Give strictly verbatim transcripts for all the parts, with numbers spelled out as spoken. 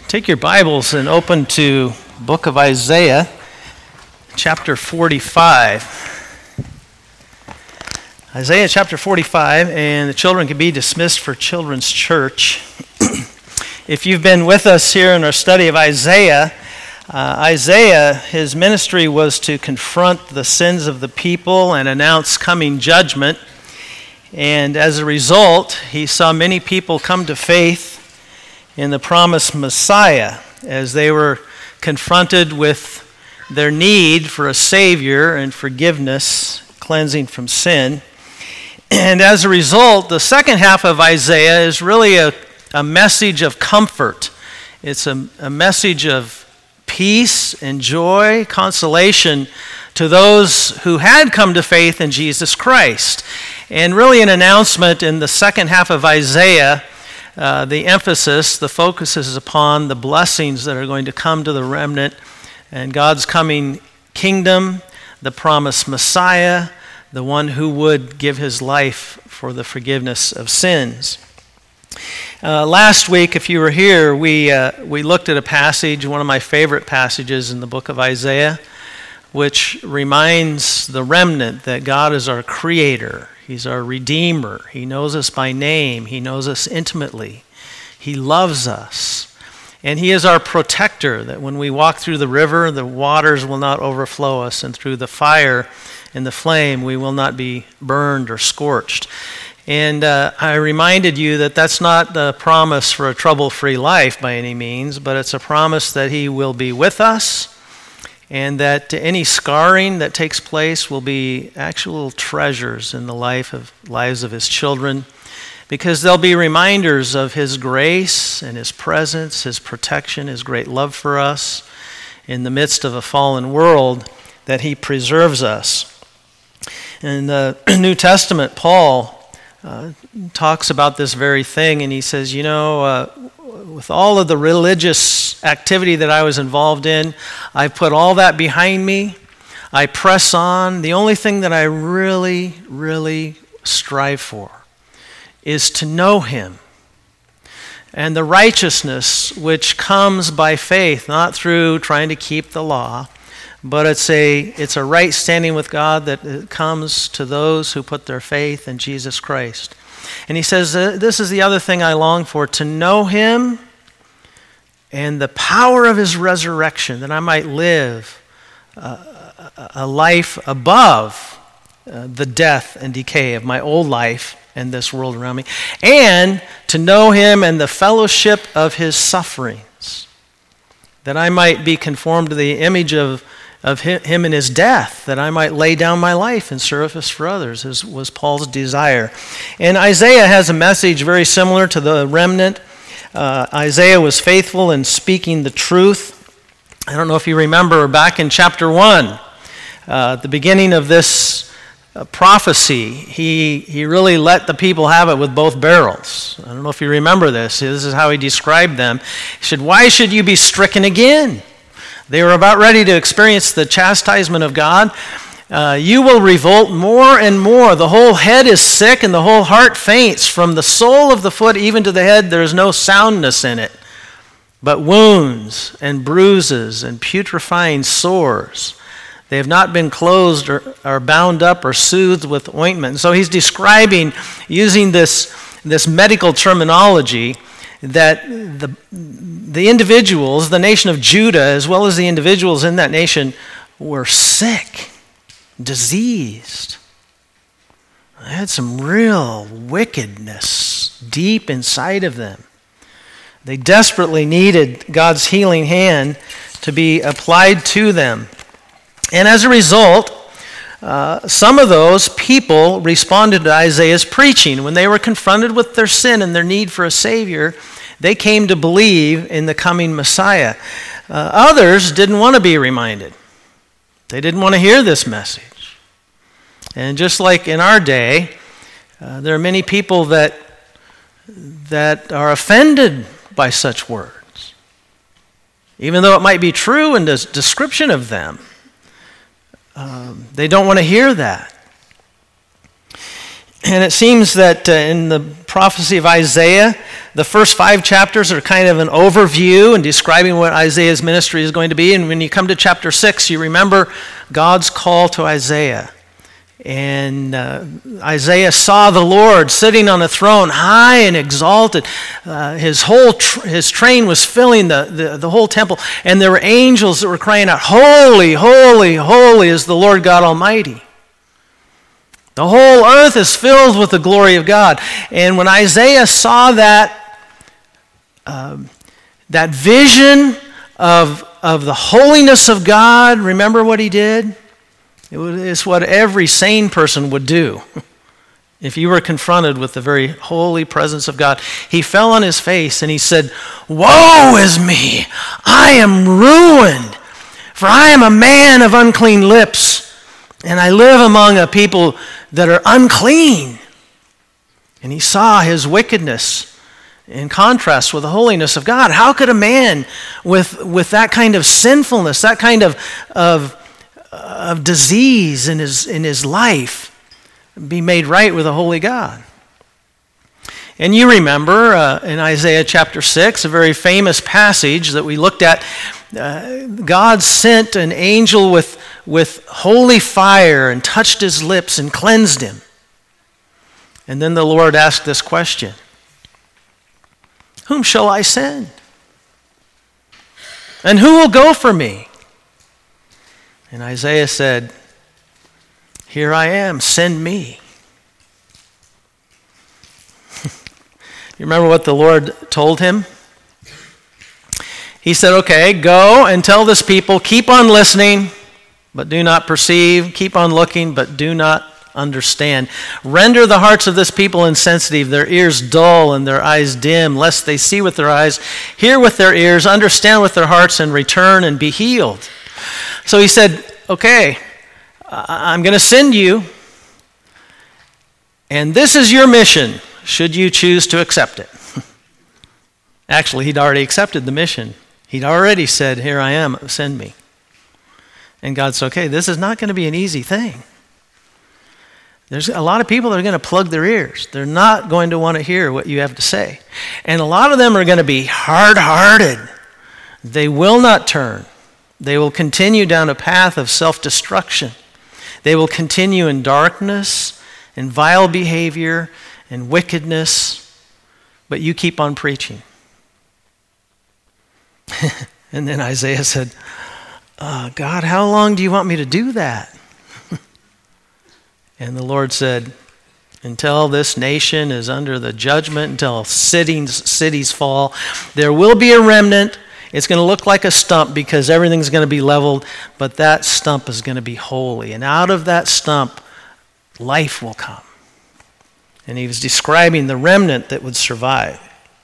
Take your Bibles and open to book of Isaiah, chapter forty-five. Isaiah chapter forty-five, and the children can be dismissed for Children's Church. If you've been with us here in our study of Isaiah, uh, Isaiah, his ministry was to confront the sins of the people and announce coming judgment. And as a result, he saw many people come to faith in the promised Messiah as they were confronted with their need for a Savior and forgiveness, cleansing from sin. And as a result, the second half of Isaiah is really a, a message of comfort. It's a, a message of peace and joy, consolation to those who had come to faith in Jesus Christ. And really an announcement in the second half of Isaiah. Uh, the emphasis, the focus is upon the blessings that are going to come to the remnant and God's coming kingdom, the promised Messiah, the one who would give his life for the forgiveness of sins. Uh, last week, if you were here, we uh, we looked at a passage, one of my favorite passages in the book of Isaiah, which reminds the remnant that God is our creator. He's our Redeemer. He knows us by name. He knows us intimately. He loves us. And he is our protector, that when we walk through the river, the waters will not overflow us, and through the fire and the flame, we will not be burned or scorched. And uh, I reminded you that that's not the promise for a trouble-free life by any means, but it's a promise that he will be with us, and that any scarring that takes place will be actual treasures in the life of lives of his children, because they'll be reminders of his grace and his presence, his protection, his great love for us in the midst of a fallen world, that he preserves us. In the New Testament, Paul uh, talks about this very thing, and he says, you know, uh, with all of the religious activity that I was involved in, I put all that behind me. I press on. The only thing that I really, really strive for is to know him and the righteousness which comes by faith, not through trying to keep the law, but it's a it's a right standing with God that comes to those who put their faith in Jesus Christ. And he says, this is the other thing I long for, to know him and the power of his resurrection, that I might live uh, a life above uh, the death and decay of my old life and this world around me, and to know him and the fellowship of his sufferings, that I might be conformed to the image of, of him in his death, that I might lay down my life in service for others, as was Paul's desire. And Isaiah has a message very similar to the remnant. Uh, Isaiah was faithful in speaking the truth. I don't know if you remember back in chapter one, uh, at the beginning of this uh, prophecy, he, he really let the people have it with both barrels. I don't know if you remember this. This is how he described them. He said, "Why should you be stricken again?" They were about ready to experience the chastisement of God. Uh, you will revolt more and more. The whole head is sick and the whole heart faints. From the sole of the foot even to the head, there is no soundness in it, but wounds and bruises and putrefying sores. They have not been closed or, or bound up or soothed with ointment. And so he's describing, using this, this medical terminology, that the, the individuals, the nation of Judah, as well as the individuals in that nation, were sick, diseased. They had some real wickedness deep inside of them. They desperately needed God's healing hand to be applied to them. And as a result, uh, some of those people responded to Isaiah's preaching. When they were confronted with their sin and their need for a Savior, they came to believe in the coming Messiah. Uh, others didn't want to be reminded. They didn't want to hear this message. And just like in our day, uh, there are many people that that are offended by such words, even though it might be true in the description of them. Um, they don't want to hear that. And it seems that uh, in the prophecy of Isaiah. The first five chapters are kind of an overview and describing what Isaiah's ministry is going to be. And when you come to chapter six, you remember God's call to Isaiah. And uh, Isaiah saw the Lord sitting on a throne, high and exalted. Uh, his whole tr- his train was filling the, the, the whole temple. And there were angels that were crying out, "Holy, holy, holy is the Lord God Almighty. The whole earth is filled with the glory of God." And when Isaiah saw that, um, that vision of, of the holiness of God, remember what he did? It's what every sane person would do. If you were confronted with the very holy presence of God, he fell on his face and he said, "Woe is me! I am ruined, for I am a man of unclean lips, and I live among a people that are unclean." And he saw his wickedness in contrast with the holiness of God. How could a man with, with that kind of sinfulness, that kind of, of of disease in his in his life be made right with a holy God? And you remember uh, in Isaiah chapter six, a very famous passage that we looked at, uh, God sent an angel with, with holy fire and touched his lips and cleansed him. And then the Lord asked this question, "Whom shall I send? And who will go for me?" And Isaiah said, "Here I am, send me." You remember what the Lord told him? He said, "Okay, go and tell this people, keep on listening, but do not perceive. Keep on looking, but do not understand. Render the hearts of this people insensitive, their ears dull and their eyes dim, lest they see with their eyes, hear with their ears, understand with their hearts, and return and be healed." So he said, "Okay, I'm going to send you, and this is your mission, should you choose to accept it." Actually, he'd already accepted the mission. He'd already said, "Here I am, send me." And God said, "Okay, this is not going to be an easy thing. There's a lot of people that are going to plug their ears. They're not going to want to hear what you have to say. And a lot of them are going to be hard-hearted. They will not turn. They will continue down a path of self-destruction. They will continue in darkness and vile behavior and wickedness, but you keep on preaching." And then Isaiah said, uh, "God, how long do you want me to do that?" And the Lord said, "Until this nation is under the judgment, until cities, cities fall, there will be a remnant. It's going to look like a stump because everything's going to be leveled, but that stump is going to be holy. And out of that stump, life will come." And he was describing the remnant that would survive.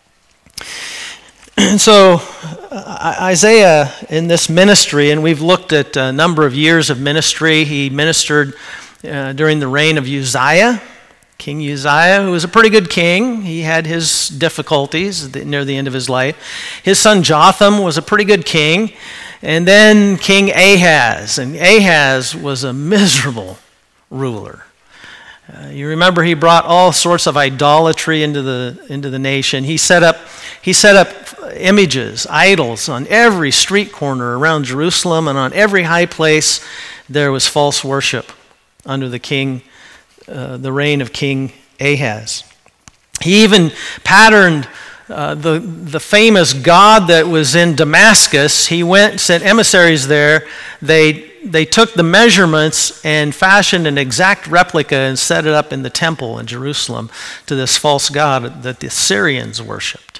And so Isaiah in this ministry, and we've looked at a number of years of ministry. He ministered uh, during the reign of Uzziah, King Uzziah, who was a pretty good king. He had his difficulties near the end of his life. His son Jotham was a pretty good king. And then King Ahaz. And Ahaz was a miserable ruler. Uh, you remember he brought all sorts of idolatry into the into the nation. He set up he set up images, idols on every street corner around Jerusalem, and on every high place there was false worship under the king, uh, the reign of King Ahaz. He even patterned uh, the the famous god that was in Damascus. He went, sent emissaries there. They They took the measurements and fashioned an exact replica and set it up in the temple in Jerusalem to this false god that the Syrians worshipped.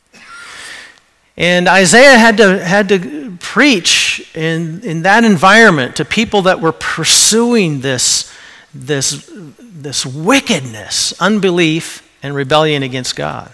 And Isaiah had to had to preach in, in that environment to people that were pursuing this, this, this wickedness, unbelief, and rebellion against God.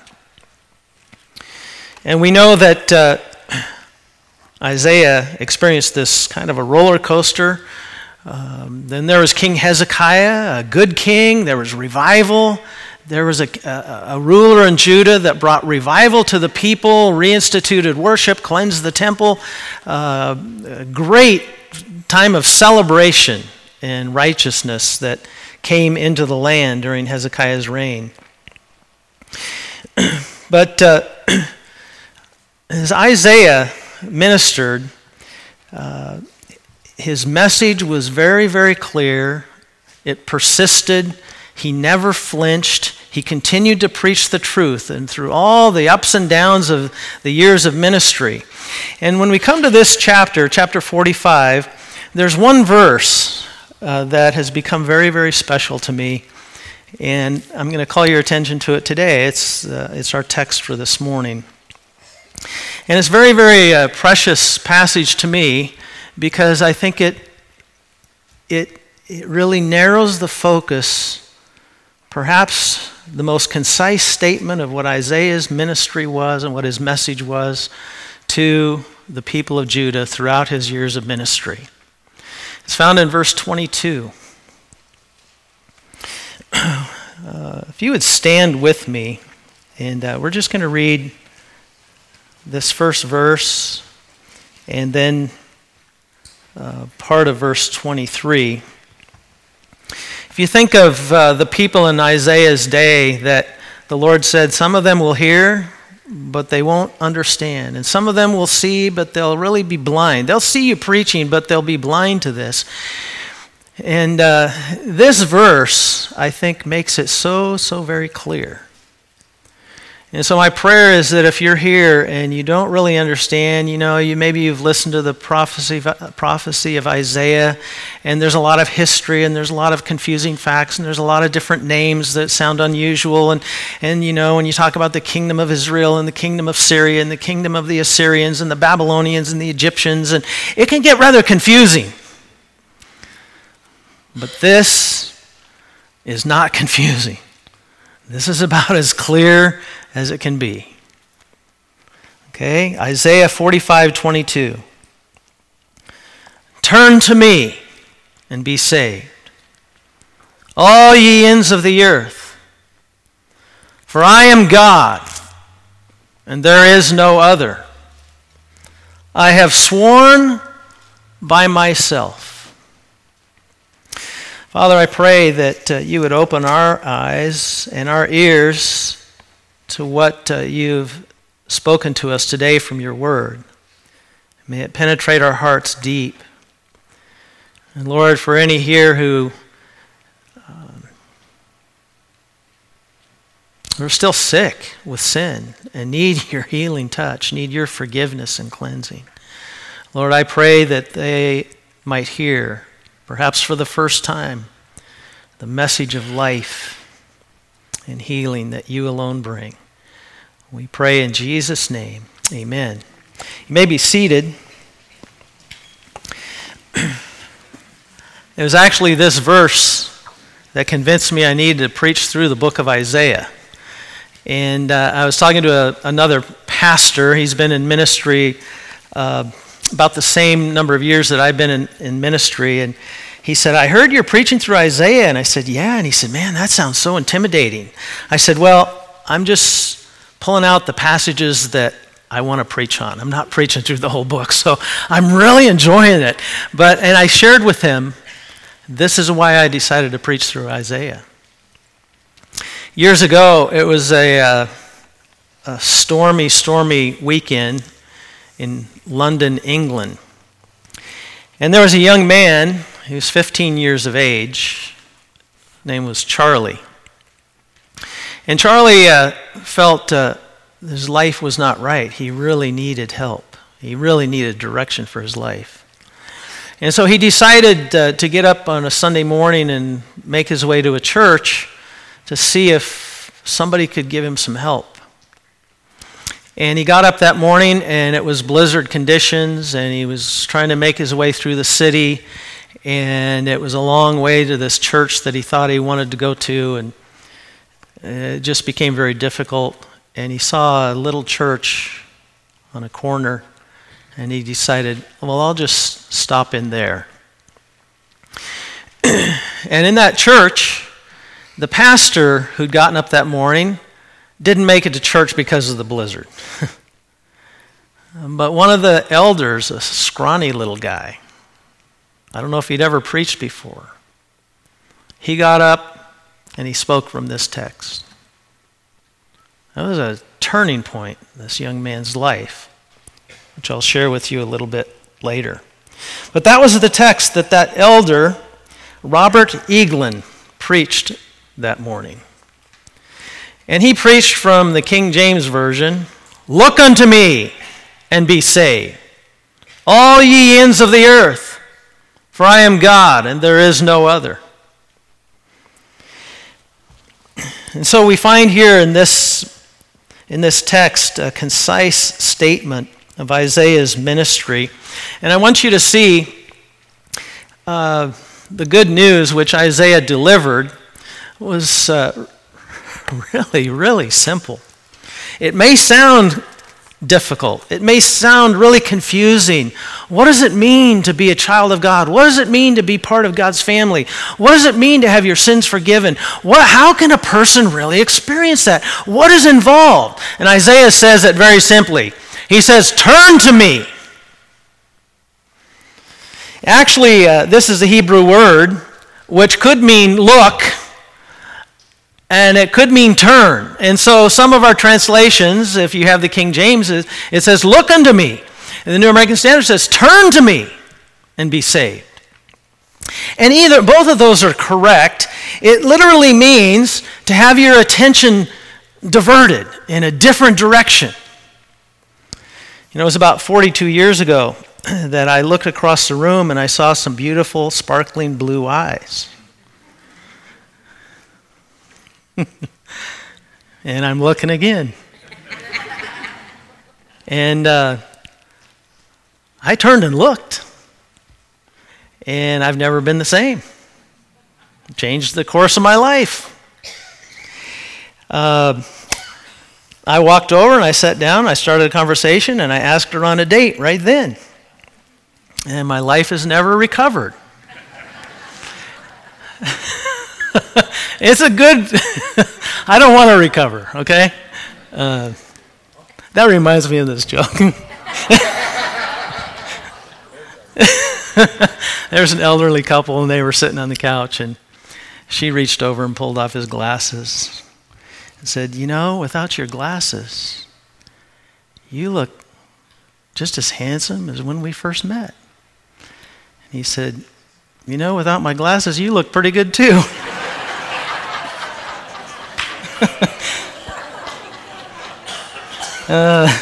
And we know that uh, Isaiah experienced this kind of a roller coaster. Um, then there was King Hezekiah, a good king. There was revival. There was a, a, a ruler in Judah that brought revival to the people, reinstituted worship, cleansed the temple. Uh, a great time of celebration and righteousness that came into the land during Hezekiah's reign. But uh, as Isaiah ministered, uh, his message was very, very clear. It persisted. He never flinched. He continued to preach the truth, and through all the ups and downs of the years of ministry. And when we come to this chapter, chapter forty-five, there's one verse uh, that has become very, very special to me, and I'm going to call your attention to it today. It's uh, it's our text for this morning. And it's a very, very uh, precious passage to me because I think it it it really narrows the focus, perhaps the most concise statement of what Isaiah's ministry was and what his message was to the people of Judah throughout his years of ministry. It's found in verse twenty-two. Uh, if you would stand with me, and uh, we're just going to read this first verse and then uh, part of verse twenty-three. If you think of uh, the people in Isaiah's day, that the Lord said, some of them will hear, but they won't understand. And some of them will see, but they'll really be blind. They'll see you preaching, but they'll be blind to this. And uh, this verse, I think, makes it so, so very clear. And so my prayer is that if you're here and you don't really understand, you know, you maybe you've listened to the prophecy prophecy of Isaiah, and there's a lot of history, and there's a lot of confusing facts, and there's a lot of different names that sound unusual, and, and you know, when you talk about the kingdom of Israel, and the kingdom of Syria, and the kingdom of the Assyrians, and the Babylonians, and the Egyptians, and it can get rather confusing. But this is not confusing. This is about as clear as it can be. Okay, Isaiah forty-five twenty-two. Turn to me and be saved, all ye ends of the earth, for I am God, and there is no other. I have sworn by myself. Father, I pray that uh, you would open our eyes and our ears to what uh, you've spoken to us today from your word. May it penetrate our hearts deep. And Lord, for any here who um, are still sick with sin and need your healing touch, need your forgiveness and cleansing, Lord, I pray that they might hear, perhaps for the first time, the message of life and healing that you alone bring. We pray in Jesus' name. Amen. You may be seated. It was actually this verse that convinced me I needed to preach through the book of Isaiah. And uh, I was talking to a, another pastor. He's been in ministry uh, about the same number of years that I've been in, in ministry. And he said, I heard you're preaching through Isaiah. And I said, yeah. And he said, man, that sounds so intimidating. I said, well, I'm just pulling out the passages that I want to preach on. I'm not preaching through the whole book. So I'm really enjoying it. But and I shared with him, this is why I decided to preach through Isaiah. Years ago, it was a, uh, a stormy, stormy weekend in London, England. And there was a young man, he was fifteen years of age. His name was Charlie. And Charlie uh, felt uh, his life was not right. He really needed help. He really needed direction for his life. And so he decided uh, to get up on a Sunday morning and make his way to a church to see if somebody could give him some help. And he got up that morning, and it was blizzard conditions, and he was trying to make his way through the city, and it was a long way to this church that he thought he wanted to go to, and it just became very difficult. And he saw a little church on a corner, and he decided, well, I'll just stop in there. And in that church, the pastor who'd gotten up that morning didn't make it to church because of the blizzard. But one of the elders, a scrawny little guy, I don't know if he'd ever preached before, he got up and he spoke from this text. That was a turning point in this young man's life, which I'll share with you a little bit later. But that was the text that that elder, Robert Eaglin, preached that morning. And he preached from the King James Version, "Look unto me and be saved, all ye ends of the earth, for I am God and there is no other." And so we find here in this, in this text a concise statement of Isaiah's ministry. And I want you to see uh, the good news which Isaiah delivered was uh, really, really simple. It may sound difficult. It may sound really confusing. What does it mean to be a child of God? What does it mean to be part of God's family? What does it mean to have your sins forgiven? What, how can a person really experience that? What is involved? And Isaiah says it very simply. He says, "Turn to me." Actually, uh, this is a Hebrew word which could mean look, and it could mean turn. And so some of our translations, if you have the King James, it says, "Look unto me." And the New American Standard says, "Turn to me and be saved." And either, both of those are correct. It literally means to have your attention diverted in a different direction. You know, it was about forty-two years ago that I looked across the room and I saw some beautiful, sparkling blue eyes. And I'm looking again. And uh, I turned and looked. And I've never been the same. Changed the course of my life. Uh, I walked over and I sat down, I started a conversation, and I asked her on a date right then. And my life has never recovered. It's a good, I don't want to recover, okay? Uh, that reminds me of this joke. There's an elderly couple and they were sitting on the couch and she reached over and pulled off his glasses and said, "You know, without your glasses, you look just as handsome as when we first met." And he said, "You know, without my glasses, you look pretty good too." uh,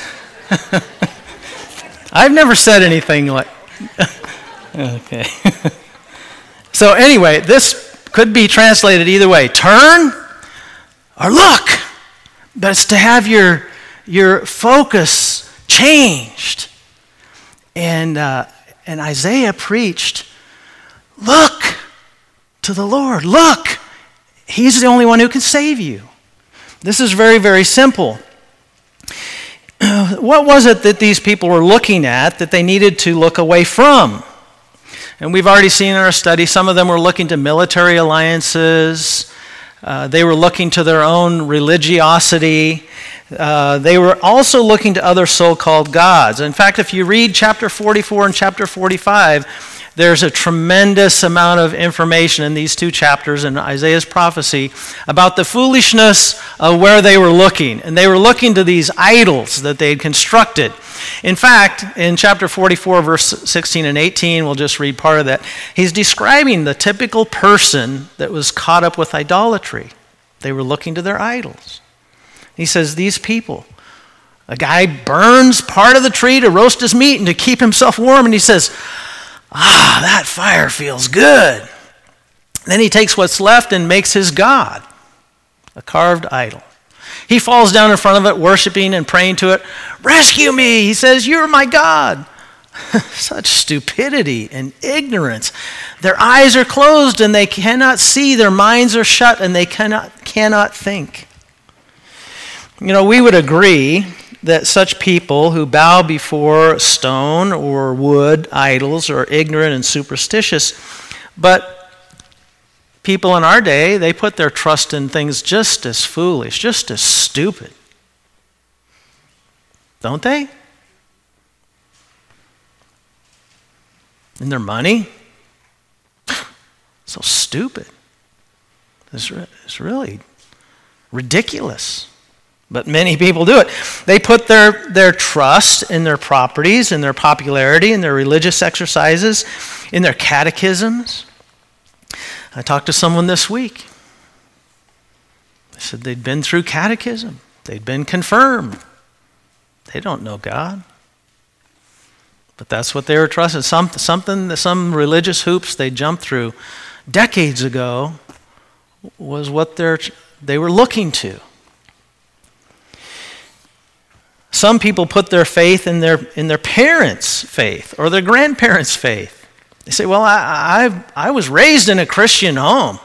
I've never said anything like... Okay. So anyway, this could be translated either way. Turn or look. But it's to have your, your focus changed. And, uh, and Isaiah preached, look to the Lord. Look. He's the only one who can save you. This is very, very simple. What was it that these people were looking at that they needed to look away from? And we've already seen in our study, some of them were looking to military alliances. Uh, they were looking to their own religiosity. Uh, they were also looking to other so-called gods. In fact, if you read chapter forty-four and chapter forty-five, there's a tremendous amount of information in these two chapters in Isaiah's prophecy about the foolishness of where they were looking. And they were looking to these idols that they had constructed. In fact, in chapter forty-four, verse sixteen and eighteen, we'll just read part of that, he's describing the typical person that was caught up with idolatry. They were looking to their idols. He says, these people, a guy burns part of the tree to roast his meat and to keep himself warm, and he says, "Ah, that fire feels good." Then he takes what's left and makes his god a carved idol. He falls down in front of it, worshiping and praying to it. "Rescue me," he says, "you're my God." Such stupidity and ignorance. Their eyes are closed and they cannot see. Their minds are shut and they cannot, cannot think. You know, we would agree that such people who bow before stone or wood idols are ignorant and superstitious. But people in our day, they put their trust in things just as foolish, just as stupid. Don't they? In their money? So stupid. It's, re- it's really ridiculous. But many people do it. They put their, their trust in their properties, in their popularity, in their religious exercises, in their catechisms. I talked to someone this week. They said they'd been through catechism. They'd been confirmed. They don't know God. But that's what they were trusting. Some, something, some religious hoops they jumped through decades ago was what they're, they were looking to. Some people put their faith in their in their parents' faith or their grandparents' faith. They say, well, I, I, I was raised in a Christian home.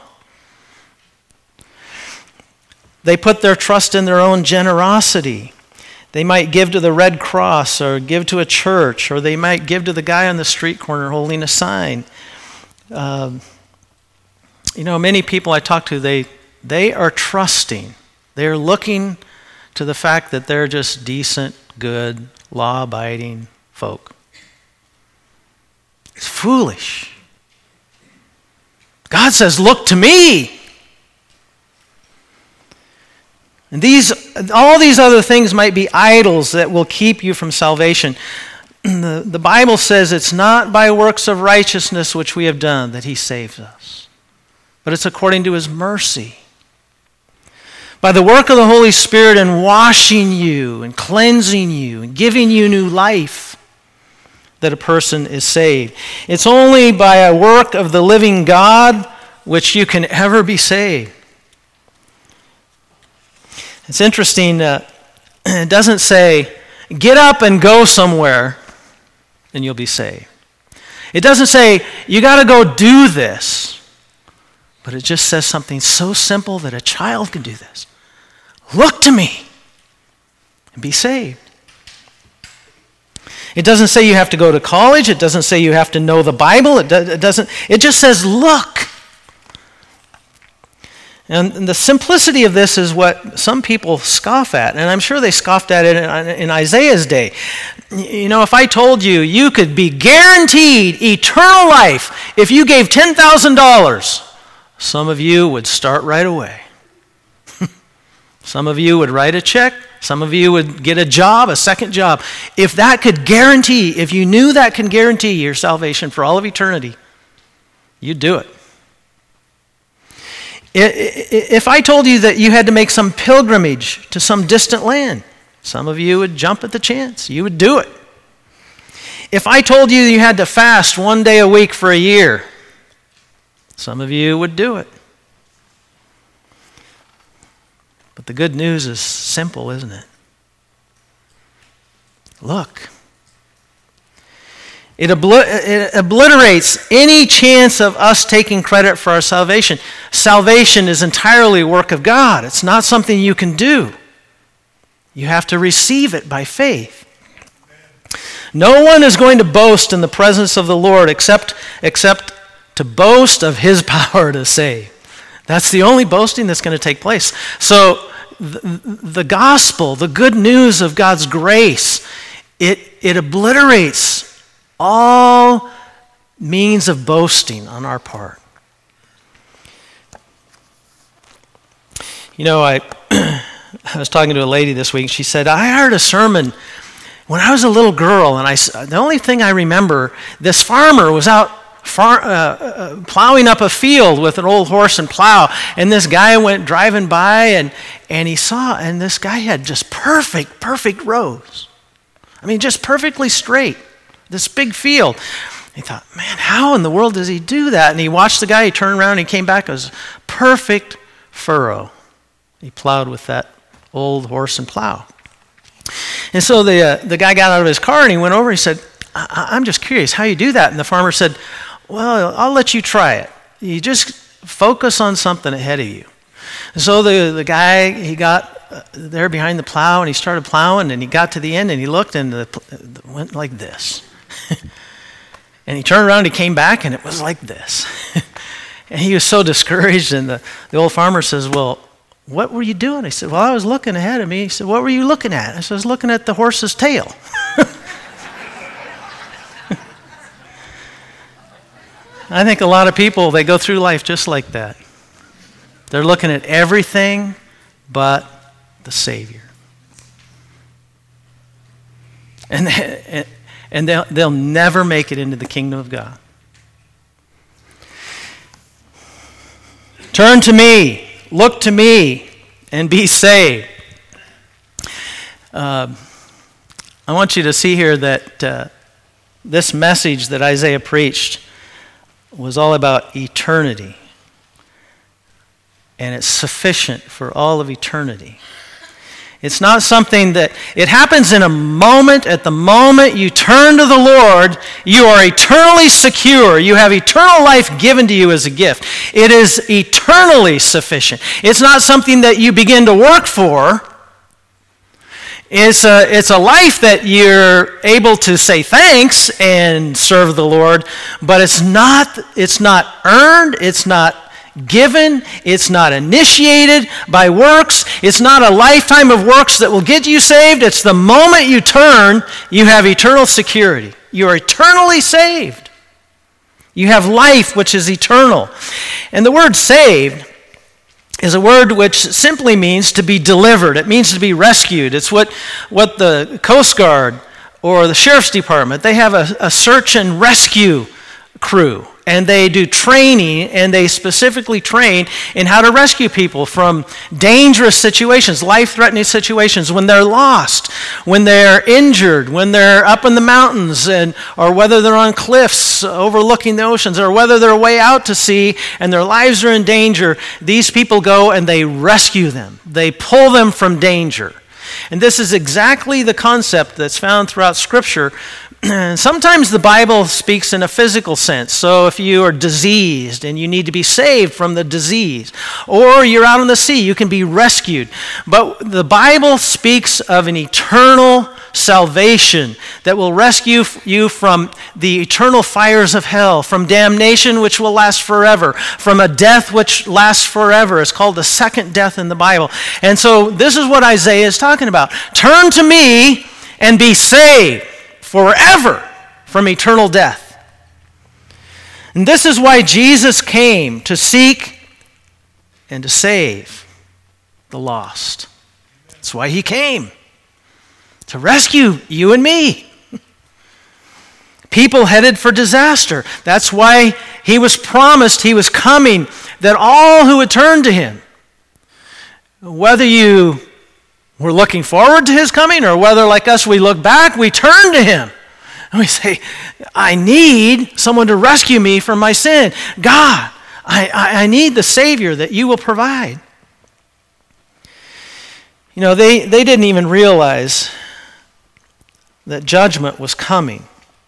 They put their trust in their own generosity. They might give to the Red Cross or give to a church, or they might give to the guy on the street corner holding a sign. Um, you know, many people I talk to, they they are trusting. They're looking to the fact that they're just decent, good, law-abiding folk. It's foolish. God says, look to me. And these, all these other things might be idols that will keep you from salvation. The, the Bible says it's not by works of righteousness which we have done that he saves us, but it's according to his mercy. By the work of the Holy Spirit in washing you and cleansing you and giving you new life that a person is saved. It's only by a work of the living God which you can ever be saved. It's interesting, uh, it doesn't say, get up and go somewhere and you'll be saved. It doesn't say, you got to go do this. But it just says something so simple that a child can do this. Look to me and be saved. It doesn't say you have to go to college. It doesn't say you have to know the Bible. It, do, it doesn't. It just says look. And, and the simplicity of this is what some people scoff at, and I'm sure they scoffed at it in, in Isaiah's day. You know, if I told you you could be guaranteed eternal life if you gave ten thousand dollars, some of you would start right away. Some of you would write a check. Some of you would get a job, a second job. If that could guarantee, if you knew that can guarantee your salvation for all of eternity, you'd do it. If I told you that you had to make some pilgrimage to some distant land, some of you would jump at the chance. You would do it. If I told you you had to fast one day a week for a year, some of you would do it. But the good news is simple, isn't it? Look. It, obli- it obliterates any chance of us taking credit for our salvation. Salvation is entirely a work of God. It's not something you can do. You have to receive it by faith. No one is going to boast in the presence of the Lord except, except to boast of his power to save. That's the only boasting that's going to take place. So the, the gospel, the good news of God's grace, it, it obliterates all means of boasting on our part. You know, I, I was talking to a lady this week. She said, I heard a sermon when I was a little girl, and I, the only thing I remember, this farmer was out Far, uh, uh, plowing up a field with an old horse and plow, and this guy went driving by, and and he saw, and this guy had just perfect, perfect rows. I mean, just perfectly straight, this big field. He thought, man, how in the world does he do that? And he watched the guy, he turned around, and he came back, it was perfect furrow. He plowed with that old horse and plow. And so the uh, the guy got out of his car, and he went over, and he said, I- I'm just curious how you do that. And the farmer said, well, I'll let you try it. You just focus on something ahead of you. And so the, the guy, he got there behind the plow, and he started plowing, and he got to the end, and he looked, and it went like this. And he turned around, and he came back, and it was like this. And he was so discouraged, and the, the old farmer says, well, what were you doing? I said, well, I was looking ahead of me. He said, what were you looking at? I said, I was looking at the horse's tail. I think a lot of people, they go through life just like that. They're looking at everything but the Savior. And, they, and they'll, they'll never make it into the kingdom of God. Turn to me, look to me, and be saved. Uh, I want you to see here that uh, this message that Isaiah preached was all about eternity. And it's sufficient for all of eternity. It's not something that, it happens in a moment. At the moment you turn to the Lord, you are eternally secure. You have eternal life given to you as a gift. It is eternally sufficient. It's not something that you begin to work for. It's a, it's a life that you're able to say thanks and serve the Lord, but it's not, it's not earned, it's not given, it's not initiated by works, it's not a lifetime of works that will get you saved. It's the moment you turn, you have eternal security. You are eternally saved. You have life which is eternal. And the word saved is a word which simply means to be delivered. It means to be rescued. It's what, what the Coast Guard or the Sheriff's Department, they have a, a search and rescue crew. And they do training, and they specifically train in how to rescue people from dangerous situations, life-threatening situations, when they're lost, when they're injured, when they're up in the mountains, and or whether they're on cliffs overlooking the oceans, or whether they're way out to sea and their lives are in danger. These people go and they rescue them. They pull them from danger. And this is exactly the concept that's found throughout Scripture. Sometimes the Bible speaks in a physical sense. So if you are diseased and you need to be saved from the disease, or you're out on the sea, you can be rescued. But the Bible speaks of an eternal salvation that will rescue you from the eternal fires of hell, from damnation which will last forever, from a death which lasts forever. It's called the second death in the Bible. And so this is what Isaiah is talking about. Turn to me and be saved forever from eternal death. And this is why Jesus came, to seek and to save the lost. That's why he came, to rescue you and me. People headed for disaster. That's why he was promised he was coming, that all who would turn to him, whether you we're looking forward to his coming, or whether, like us, we look back, we turn to him. And we say, I need someone to rescue me from my sin. God, I, I, I need the Savior that you will provide. You know, they, they didn't even realize that judgment was coming.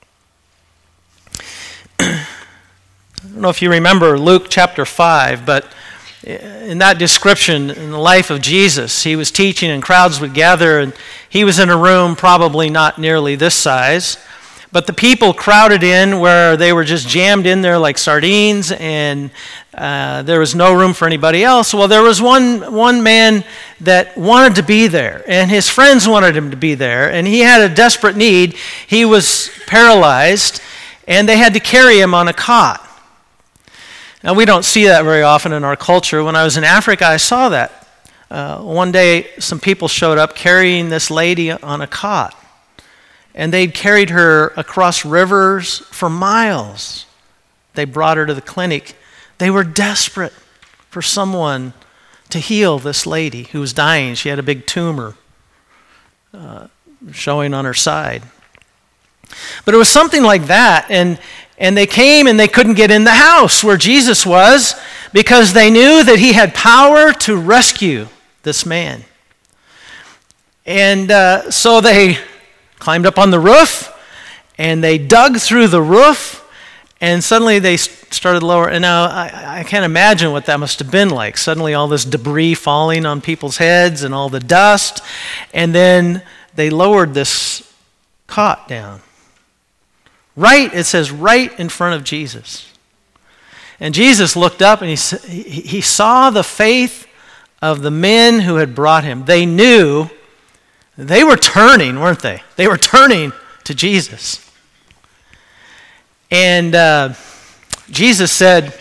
I don't know if you remember Luke chapter five, but in that description, in the life of Jesus, he was teaching and crowds would gather, and he was in a room probably not nearly this size, but the people crowded in where they were just jammed in there like sardines, and uh, there was no room for anybody else. Well, there was one, one man that wanted to be there, and his friends wanted him to be there, and he had a desperate need. He was paralyzed, and they had to carry him on a cot. Now, we don't see that very often in our culture. When I was in Africa, I saw that. Uh, one day, some people showed up carrying this lady on a cot. And they'd carried her across rivers for miles. They brought her to the clinic. They were desperate for someone to heal this lady who was dying. She had a big tumor uh, showing on her side. But it was something like that, and And they came and they couldn't get in the house where Jesus was because they knew that he had power to rescue this man. And uh, so they climbed up on the roof and they dug through the roof, and suddenly they started lower. And now I, I can't imagine what that must have been like. Suddenly all this debris falling on people's heads and all the dust. And then they lowered this cot down. Right, it says right in front of Jesus. And Jesus looked up and he, he saw the faith of the men who had brought him. They knew, they were turning, weren't they? They were turning to Jesus. And uh, Jesus said,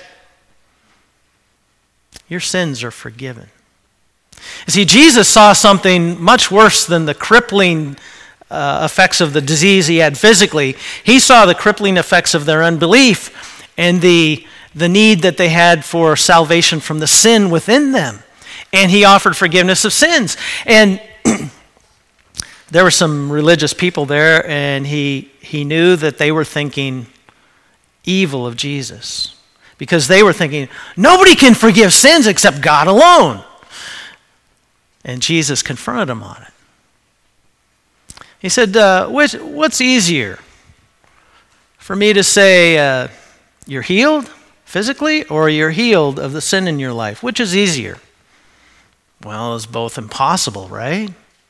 your sins are forgiven. You see, Jesus saw something much worse than the crippling uh, effects of the disease he had physically. He saw the crippling effects of their unbelief and the, the need that they had for salvation from the sin within them. And he offered forgiveness of sins. And there were some religious people there, and he, he knew that they were thinking evil of Jesus. Because they were thinking, nobody can forgive sins except God alone. And Jesus confronted them on it. He said, uh, which, what's easier? For me to say uh, you're healed physically, or you're healed of the sin in your life? Which is easier? Well, it's both impossible, right?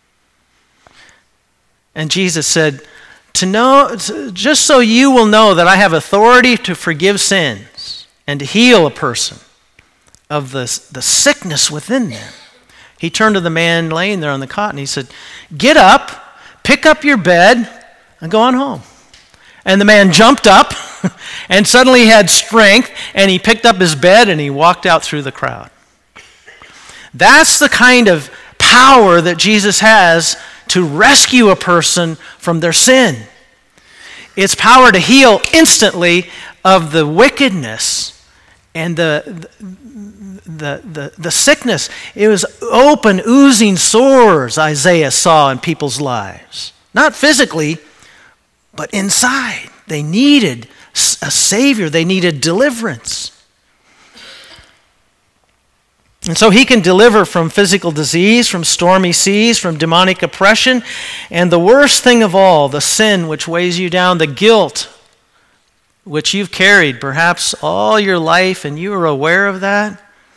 And Jesus said, to know, just so you will know that I have authority to forgive sins and to heal a person of the, the sickness within them. He turned to the man laying there on the cot and he said, get up, pick up your bed, and go on home. And the man jumped up and suddenly had strength, and he picked up his bed and he walked out through the crowd. That's the kind of power that Jesus has to rescue a person from their sin. It's power to heal instantly of the wickedness and the, the, the, the sickness. It was open, oozing sores Isaiah saw in people's lives. Not physically, but inside. They needed a Savior. They needed deliverance. And so he can deliver from physical disease, from stormy seas, from demonic oppression, and the worst thing of all, the sin which weighs you down, the guilt which you've carried perhaps all your life, and you are aware of that.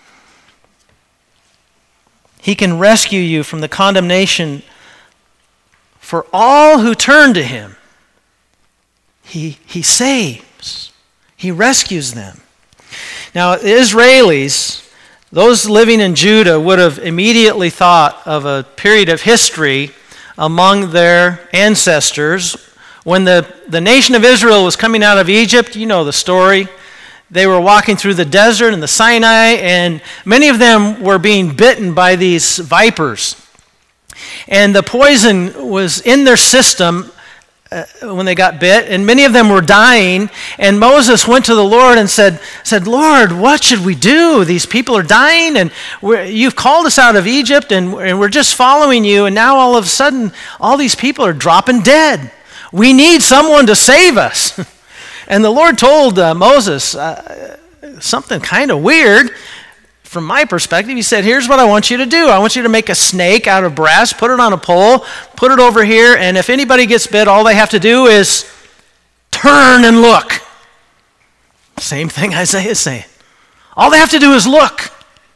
He can rescue you from the condemnation for all who turn to him. He, he saves. He rescues them. Now, the Israelis, those living in Judah, would have immediately thought of a period of history among their ancestors. When the, the nation of Israel was coming out of Egypt, you know the story. They were walking through the desert and the Sinai, and many of them were being bitten by these vipers. And the poison was in their system uh, when they got bit, and many of them were dying. And Moses went to the Lord and said, said Lord, what should we do? These people are dying, and we're, you've called us out of Egypt, and, and we're just following you, and now all of a sudden, all these people are dropping dead. We need someone to save us. And the Lord told uh, Moses uh, something kind of weird from my perspective. He said, here's what I want you to do. I want you to make a snake out of brass, put it on a pole, put it over here, and if anybody gets bit, all they have to do is turn and look. Same thing Isaiah is saying. All they have to do is look,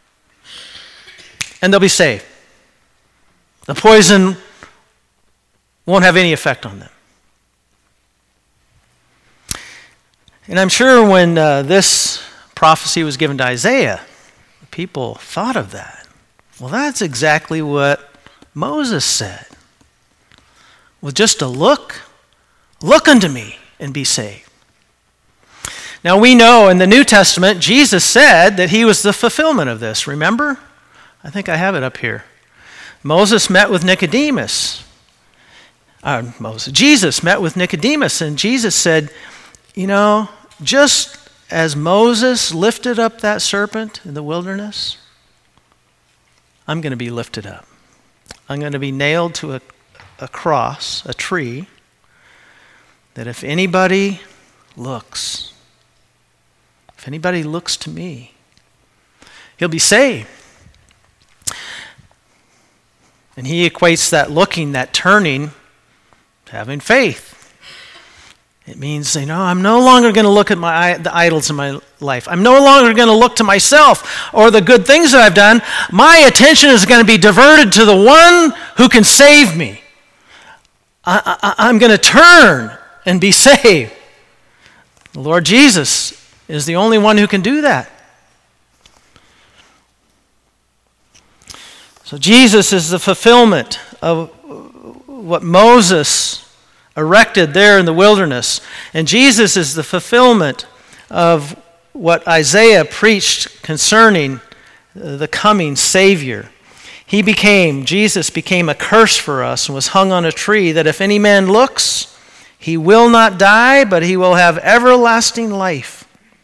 and they'll be saved. The poison won't have any effect on them. And I'm sure when uh, this prophecy was given to Isaiah, people thought of that. Well, that's exactly what Moses said. Well, just to look, look unto me and be saved. Now we know in the New Testament, Jesus said that he was the fulfillment of this. Remember? I think I have it up here. Moses met with Nicodemus. Uh, Moses, Jesus met with Nicodemus, and Jesus said, you know, just as Moses lifted up that serpent in the wilderness, I'm going to be lifted up. I'm going to be nailed to a, a cross, a tree, that if anybody looks, if anybody looks to me, he'll be saved. And he equates that looking, that turning, to having faith. It means, you know, I'm no longer going to look at my the idols in my life. I'm no longer going to look to myself or the good things that I've done. My attention is going to be diverted to the one who can save me. I, I, I'm going to turn and be saved. The Lord Jesus is the only one who can do that. So Jesus is the fulfillment of what Moses erected there in the wilderness. And Jesus is the fulfillment of what Isaiah preached concerning the coming Savior. He became, Jesus became a curse for us and was hung on a tree, that if any man looks, he will not die, but he will have everlasting life.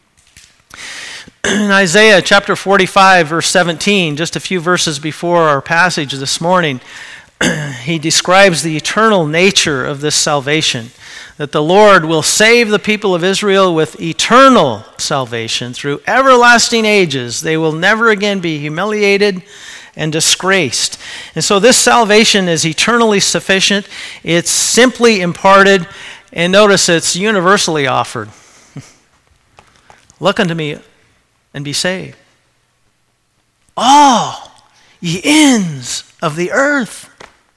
In Isaiah chapter forty-five, verse seventeen, just a few verses before our passage this morning, he describes the eternal nature of this salvation, that the Lord will save the people of Israel with eternal salvation through everlasting ages. They will never again be humiliated and disgraced. And so this salvation is eternally sufficient. It's simply imparted, and notice it's universally offered. Look unto me and be saved, all ye ends of the earth.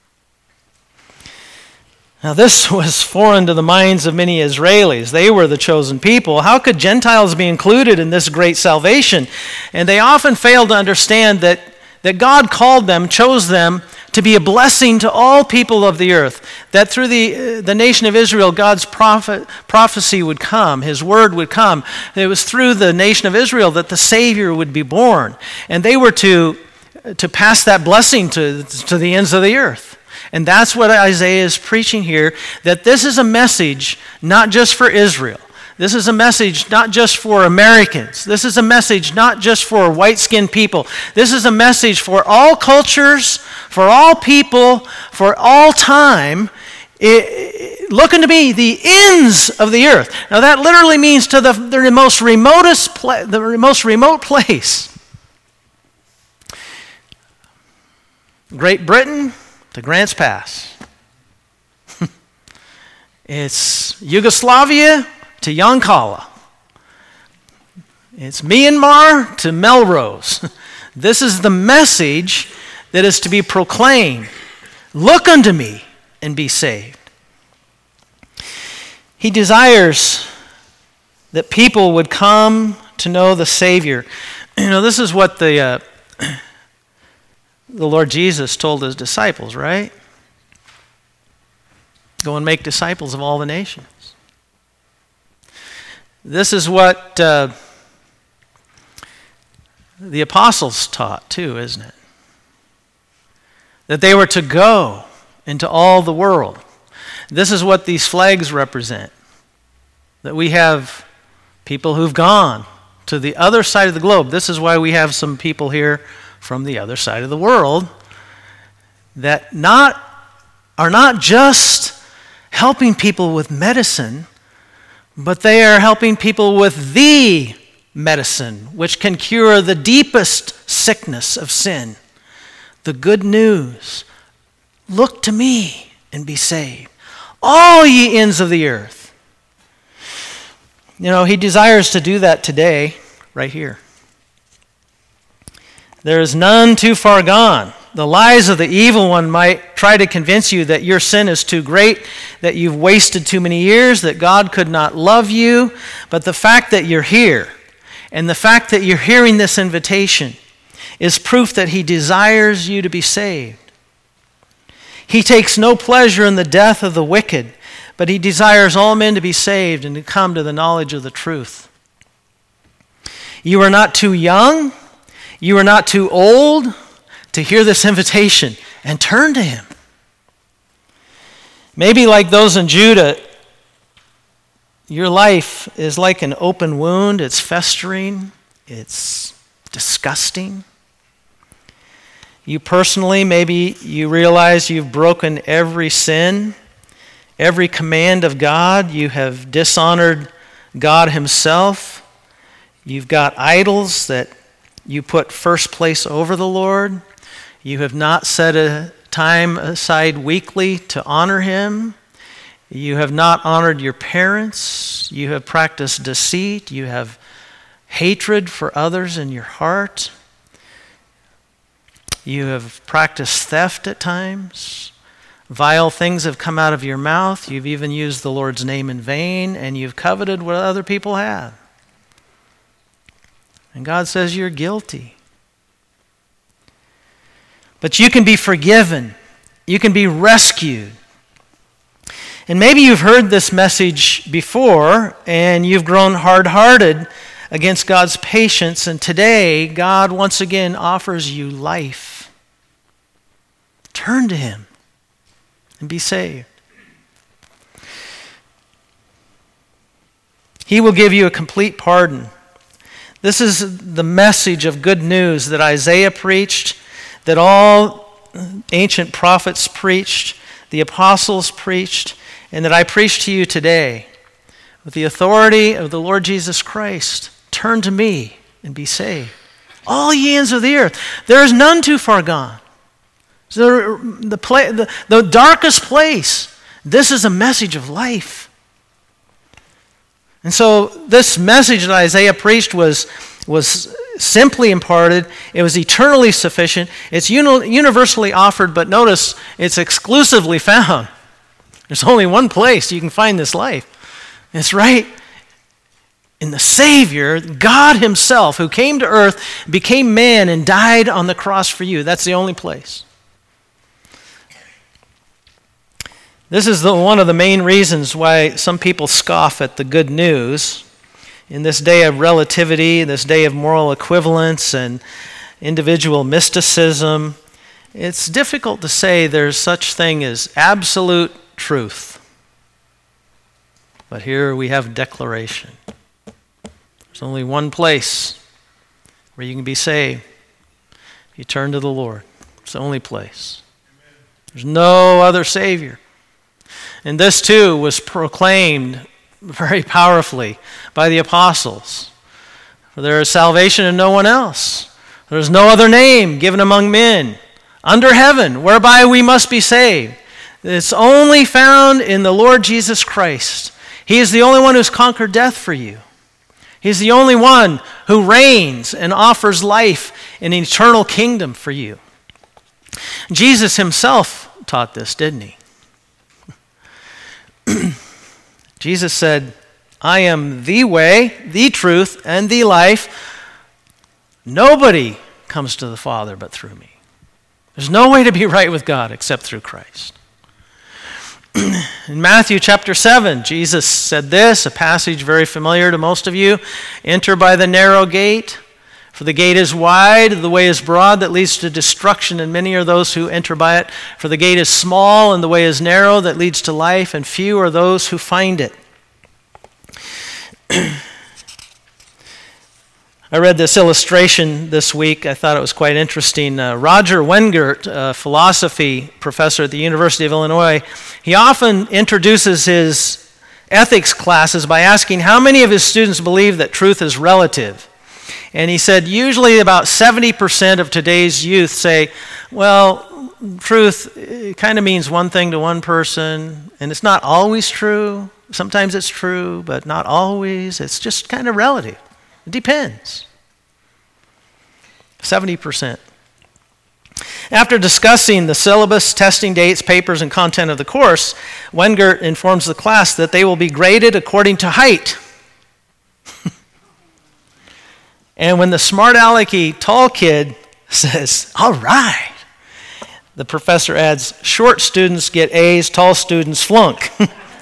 Now this was foreign to the minds of many Israelis. They were the chosen people. How could Gentiles be included in this great salvation? And they often failed to understand that, that God called them, chose them to be a blessing to all people of the earth. That through the, the nation of Israel, God's prophet, prophecy would come, His word would come. It was through the nation of Israel that the Savior would be born. And they were to, to pass that blessing to, to the ends of the earth. And that's what Isaiah is preaching here, that this is a message not just for Israel. This is a message not just for Americans. This is a message not just for white-skinned people. This is a message for all cultures, for all people, for all time. It, it, look unto me, the ends of the earth. Now that literally means to the, the most remotest, pla- the most remote place. Great Britain to Grants Pass. It's Yugoslavia to Yoncalla. It's Myanmar to Melrose. This is the message that is to be proclaimed. Look unto me and be saved. He desires that people would come to know the Savior. You know, this is what the uh, the Lord Jesus told His disciples, right? Go and make disciples of all the nations. This is what uh, the apostles taught too, isn't it? That they were to go into all the world. This is what these flags represent. That we have people who've gone to the other side of the globe. This is why we have some people here from the other side of the world that not are not just helping people with medicine, but they are helping people with the medicine, which can cure the deepest sickness of sin. The good news. Look to me and be saved, all ye ends of the earth. You know, He desires to do that today, right here. There is none too far gone. The lies of the evil one might try to convince you that your sin is too great, that you've wasted too many years, that God could not love you. But the fact that you're here, and the fact that you're hearing this invitation, is proof that He desires you to be saved. He takes no pleasure in the death of the wicked, but He desires all men to be saved and to come to the knowledge of the truth. You are not too young, you are not too old to hear this invitation and turn to Him. Maybe like those in Judah, your life is like an open wound. It's festering. It's disgusting. You personally, maybe you realize you've broken every sin, every command of God. You have dishonored God Himself. You've got idols that you put first place over the Lord. You have not set a time aside weekly to honor Him. You have not honored your parents. You have practiced deceit. You have hatred for others in your heart. You have practiced theft at times. Vile things have come out of your mouth. You've even used the Lord's name in vain, and you've coveted what other people have. And God says you're guilty. But you can be forgiven. You can be rescued. And maybe you've heard this message before, and you've grown hard-hearted against God's patience, and today God once again offers you life. Turn to him and be saved. He will give you a complete pardon. This is the message of good news that Isaiah preached, that all ancient prophets preached, the apostles preached, and that I preach to you today. With the authority of the Lord Jesus Christ, turn to me and be saved. All ye ends of the earth, there is none too far gone. So the, pla- the, the darkest place, this is a message of life. And so this message that Isaiah preached was, was simply imparted. It was eternally sufficient. It's uni- universally offered, but notice it's exclusively found. There's only one place you can find this life. It's right in the Savior, God himself, who came to earth, became man, and died on the cross for you. That's the only place. This is the, one of the main reasons why some people scoff at the good news. In this day of relativity, this day of moral equivalence and individual mysticism, it's difficult to say there's such thing as absolute truth. But here we have declaration. There's only one place where you can be saved. If you turn to the Lord, it's the only place. There's no other Savior. And this too was proclaimed very powerfully by the apostles. For there is salvation in no one else. There is no other name given among men under heaven whereby we must be saved. It's only found in the Lord Jesus Christ. He is the only one who's conquered death for you. He's the only one who reigns and offers life in an eternal kingdom for you. Jesus himself taught this, didn't he? Jesus said, I am the way, the truth, and the life. Nobody comes to the Father but through me. There's no way to be right with God except through Christ. In Matthew chapter seven, Jesus said this, a passage very familiar to most of you. Enter by the narrow gate, for the gate is wide, the way is broad that leads to destruction, and many are those who enter by it. For the gate is small, and the way is narrow that leads to life, and few are those who find it. I read this illustration this week. I thought it was quite interesting. Uh, Roger Wengert, a philosophy professor at the University of Illinois, he often introduces his ethics classes by asking how many of his students believe that truth is relative. And he said usually about seventy percent of today's youth say, well, truth kind of means one thing to one person, and it's not always true. Sometimes it's true, but not always. It's just kind of relative. It depends. seventy percent. After discussing the syllabus, testing dates, papers, and content of the course, Wengert informs the class that they will be graded according to height. And when the smart alecky tall kid says, all right, the professor adds, short students get A's, tall students flunk.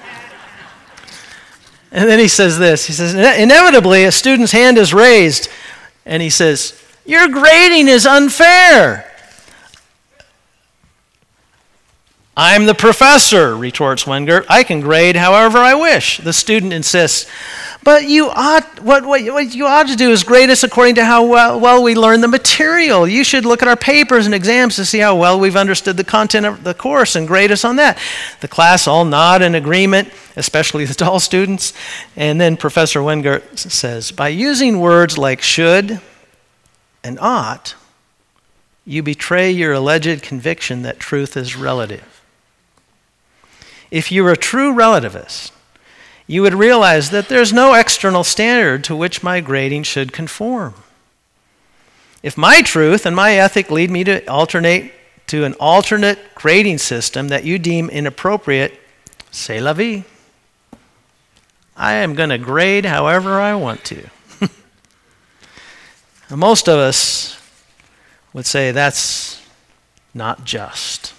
And then he says this, he says, inevitably a student's hand is raised, and he says, your grading is unfair. I'm the professor, retorts Wengert. I can grade however I wish. The student insists, but you ought, what, what, what you ought to do is grade us according to how well, well we learn the material. You should look at our papers and exams to see how well we've understood the content of the course and grade us on that. The class all nod in agreement, especially the tall students. And then Professor Wengert says, by using words like should and ought, you betray your alleged conviction that truth is relative. If you were a true relativist, you would realize that there's no external standard to which my grading should conform. If my truth and my ethic lead me to alternate to an alternate grading system that you deem inappropriate, c'est la vie. I am going to grade however I want to. Most of us would say that's not just.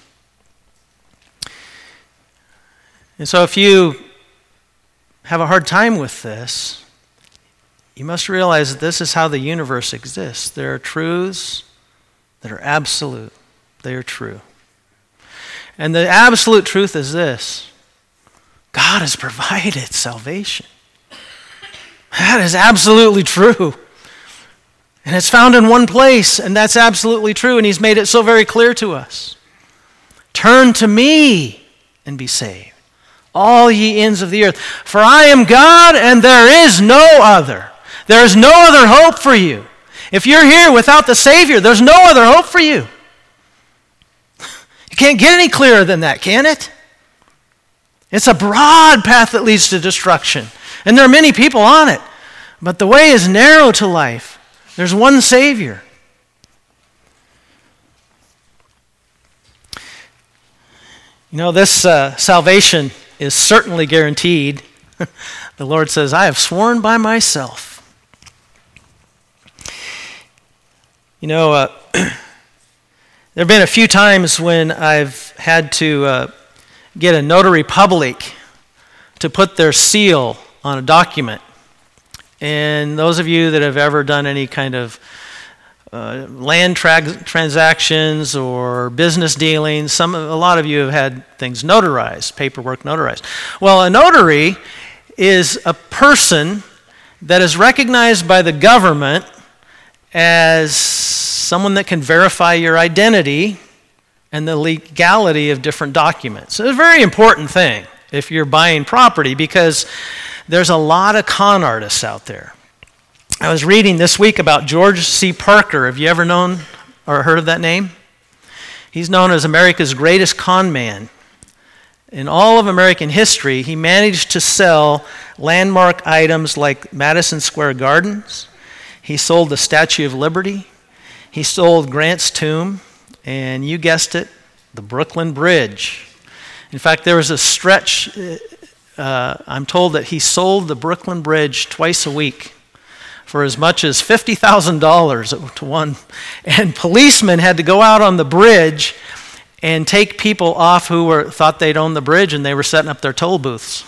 And so if you have a hard time with this, you must realize that this is how the universe exists. There are truths that are absolute. They are true. And the absolute truth is this: God has provided salvation. That is absolutely true. And it's found in one place, and that's absolutely true, and he's made it so very clear to us. Turn to me and be saved, all ye ends of the earth. For I am God, and there is no other. There is no other hope for you. If you're here without the Savior, there's no other hope for you. You can't get any clearer than that, can it? It's a broad path that leads to destruction, and there are many people on it. But the way is narrow to life. There's one Savior. You know, this uh, salvation is certainly guaranteed. The Lord says, I have sworn by myself. You know, uh, there have been a few times when I've had to uh, get a notary public to put their seal on a document. And those of you that have ever done any kind of uh, land tra- transactions or business dealings, some a lot of you have had things notarized, paperwork notarized. Well, a notary is a person that is recognized by the government as someone that can verify your identity and the legality of different documents. So it's a very important thing if you're buying property, because there's a lot of con artists out there. I was reading this week about George C. Parker. Have you ever known or heard of that name? He's known as America's greatest con man. In all of American history, he managed to sell landmark items like Madison Square Gardens. He sold the Statue of Liberty. He sold Grant's tomb. And you guessed it, the Brooklyn Bridge. In fact, there was a stretch... Uh, I'm told that he sold the Brooklyn Bridge twice a week for as much as fifty thousand dollars to one. And policemen had to go out on the bridge and take people off who were thought they'd owned the bridge, and they were setting up their toll booths.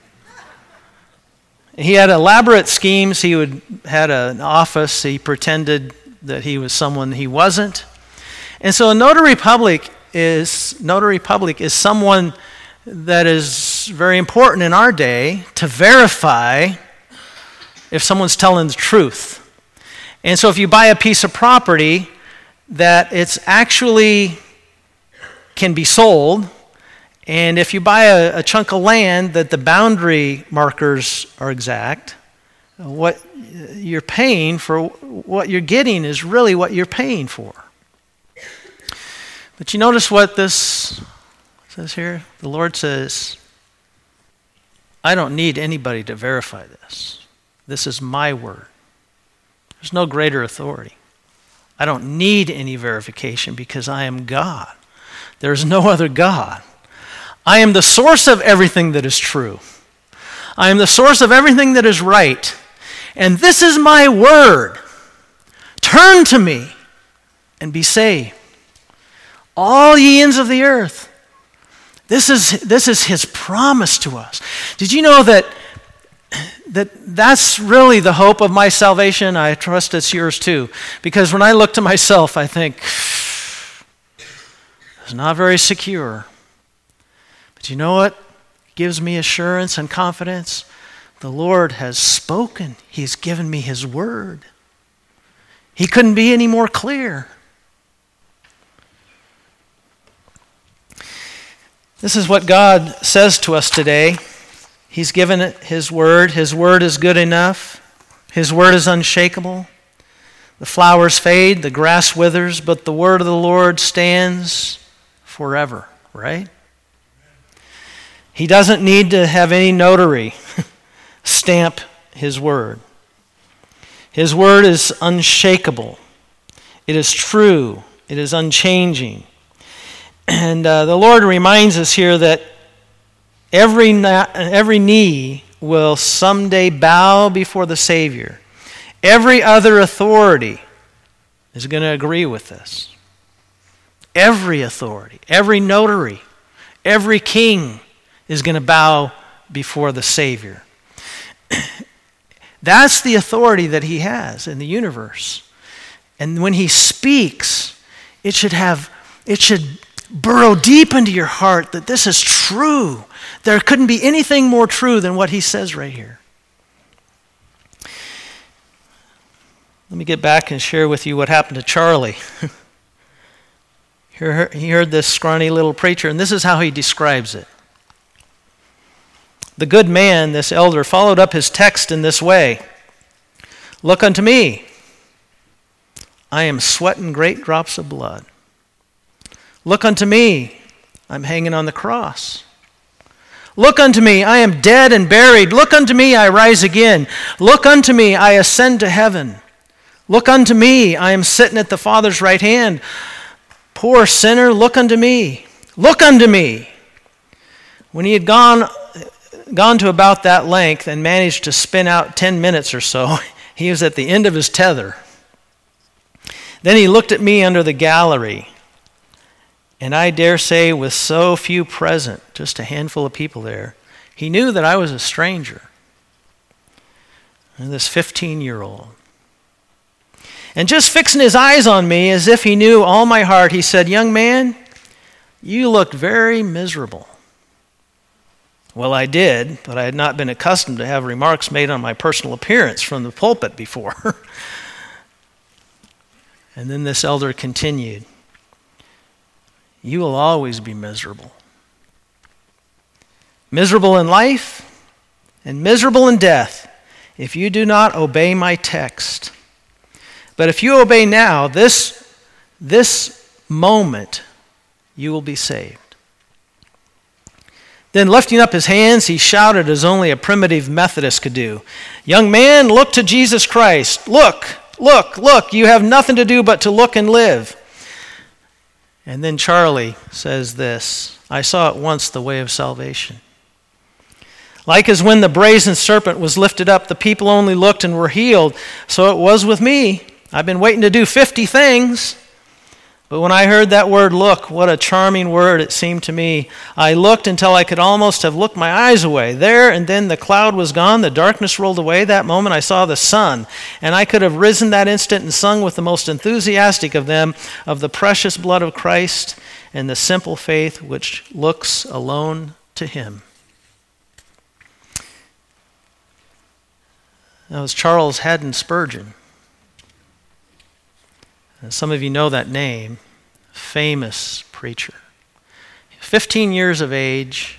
He had elaborate schemes. He would had an office. He pretended that he was someone he wasn't. And so a notary public is notary public is someone that is very important in our day to verify if someone's telling the truth. And so if you buy a piece of property that it's actually can be sold, and if you buy a, a chunk of land that the boundary markers are exact, what you're paying for, what you're getting is really what you're paying for. But you notice what this says here? The Lord says, I don't need anybody to verify this. This is my word. There's no greater authority. I don't need any verification because I am God. There is no other God. I am the source of everything that is true. I am the source of everything that is right. And this is my word. Turn to me and be saved, all ye ends of the earth. This is, this is his promise to us. Did you know that, that that's really the hope of my salvation? I trust it's yours too. Because when I look to myself, I think, it's not very secure. But you know what gives me assurance and confidence? The Lord has spoken. He's given me his word. He couldn't be any more clear. This is what God says to us today. He's given it his word. His word is good enough. His word is unshakable. The flowers fade, the grass withers, but the word of the Lord stands forever, right? He doesn't need to have any notary stamp his word. His word is unshakable. It is true. It is unchanging. And uh, the Lord reminds us here that every na- every knee will someday bow before the Savior. Every other authority is going to agree with this. Every authority, every notary, every king is going to bow before the Savior. That's the authority that he has in the universe. And when he speaks, it should have, it should burrow deep into your heart that this is true. There couldn't be anything more true than what he says right here. Let me get back and share with you what happened to Charlie. He heard this scrawny little preacher, and this is how he describes it. The good man, this elder, followed up his text in this way. Look unto me. I am sweating great drops of blood. Look unto me. I'm hanging on the cross. Look unto me. I am dead and buried. Look unto me. I rise again. Look unto me. I ascend to heaven. Look unto me. I am sitting at the Father's right hand. Poor sinner, look unto me. Look unto me. When he had gone, gone to about that length and managed to spin out ten minutes or so, he was at the end of his tether. Then he looked at me under the gallery, and I dare say with so few present, just a handful of people there, he knew that I was a stranger. And this fifteen-year-old. And just fixing his eyes on me as if he knew all my heart, he said, young man, you looked very miserable. Well, I did, but I had not been accustomed to have remarks made on my personal appearance from the pulpit before. And then this elder continued, you will always be miserable. Miserable in life and miserable in death if you do not obey my text. But if you obey now, this, this moment, you will be saved. Then lifting up his hands, he shouted as only a primitive Methodist could do, young man, look to Jesus Christ. Look, look, look. You have nothing to do but to look and live. And then Charlie says this, I saw at once the way of salvation. Like as when the brazen serpent was lifted up, the people only looked and were healed. So it was with me. I've been waiting to do fifty things. But when I heard that word look, what a charming word it seemed to me. I looked until I could almost have looked my eyes away. There and then the cloud was gone, the darkness rolled away. That moment I saw the sun, and I could have risen that instant and sung with the most enthusiastic of them of the precious blood of Christ and the simple faith which looks alone to him. That was Charles Haddon Spurgeon. Some of you know that name, famous preacher. fifteen years of age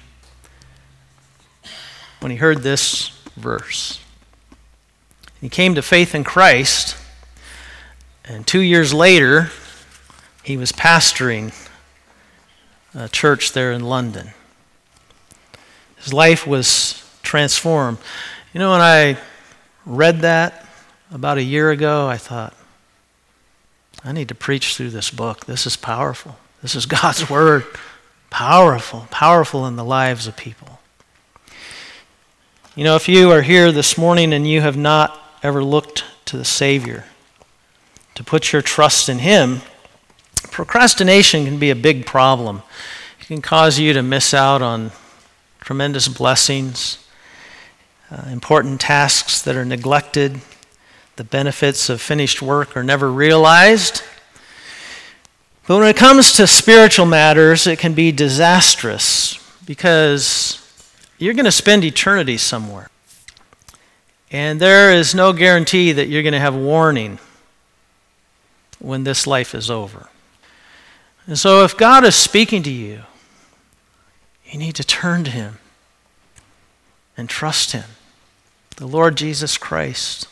when he heard this verse. He came to faith in Christ, and two years later, he was pastoring a church there in London. His life was transformed. You know, when I read that about a year ago, I thought, I need to preach through this book. This is powerful. This is God's word. Powerful, powerful in the lives of people. You know, if you are here this morning and you have not ever looked to the Savior, to put your trust in him, procrastination can be a big problem. It can cause you to miss out on tremendous blessings, uh, important tasks that are neglected. The benefits of finished work are never realized. But when it comes to spiritual matters, it can be disastrous because you're going to spend eternity somewhere. And there is no guarantee that you're going to have warning when this life is over. And so if God is speaking to you, you need to turn to him and trust him. The Lord Jesus Christ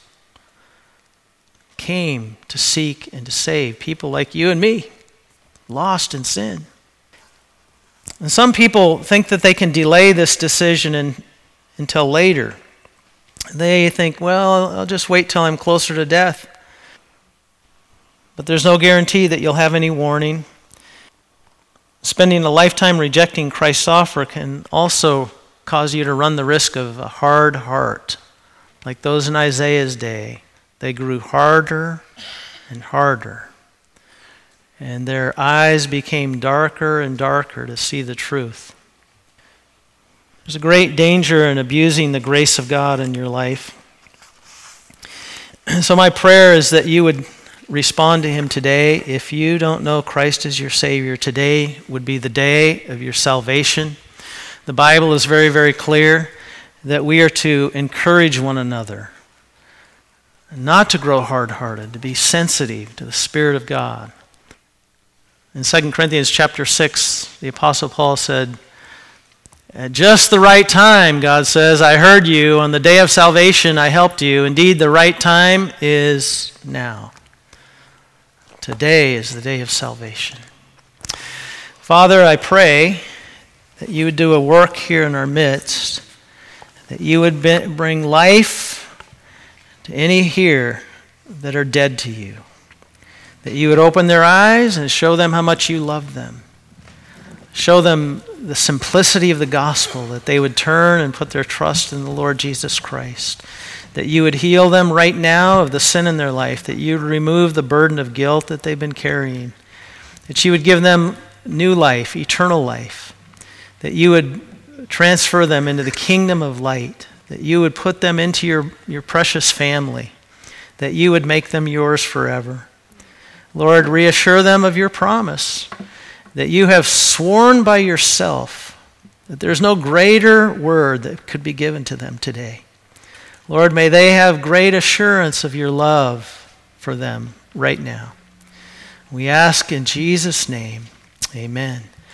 came to seek and to save people like you and me, lost in sin. And some people think that they can delay this decision in, until later. They think, well, I'll just wait till I'm closer to death. But there's no guarantee that you'll have any warning. Spending a lifetime rejecting Christ's offer can also cause you to run the risk of a hard heart, like those in Isaiah's day. They grew harder and harder, and their eyes became darker and darker to see the truth. There's a great danger in abusing the grace of God in your life. So my prayer is that you would respond to him today. If you don't know Christ as your Savior, today would be the day of your salvation. The Bible is very, very clear that we are to encourage one another, not to grow hard-hearted, to be sensitive to the Spirit of God. In Second Corinthians chapter six, the Apostle Paul said, at just the right time, God says, I heard you. On the day of salvation, I helped you. Indeed, the right time is now. Today is the day of salvation. Father, I pray that you would do a work here in our midst, that you would be, bring life to any here that are dead to you, that you would open their eyes and show them how much you love them. Show them the simplicity of the gospel, that they would turn and put their trust in the Lord Jesus Christ, that you would heal them right now of the sin in their life, that you would remove the burden of guilt that they've been carrying, that you would give them new life, eternal life, that you would transfer them into the kingdom of light, that you would put them into your, your precious family, that you would make them yours forever. Lord, reassure them of your promise, that you have sworn by yourself that there's no greater word that could be given to them today. Lord, may they have great assurance of your love for them right now. We ask in Jesus' name, amen.